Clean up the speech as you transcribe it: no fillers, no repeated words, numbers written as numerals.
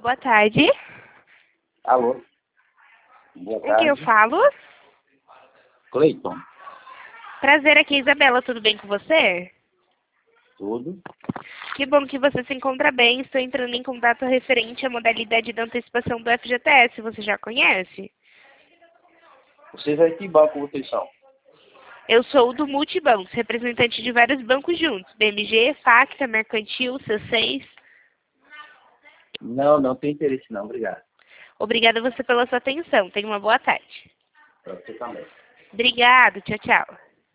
boa tarde. Alô? Boa Com quem eu tarde. falo? Cleiton. Prazer, aqui é Isabela, tudo bem com você? Tudo? Que bom que você se encontra bem. Estou entrando em contato referente à modalidade da antecipação do FGTS. Você já conhece? Vocês aí que banco vocês são? Eu sou do Multibancos, representante de vários bancos juntos. BMG, Facta, Mercantil, C6. Não tem interesse não, obrigado. Obrigada a você pela sua atenção. Tenha uma boa tarde. Pra você também. Obrigado. Tchau, tchau.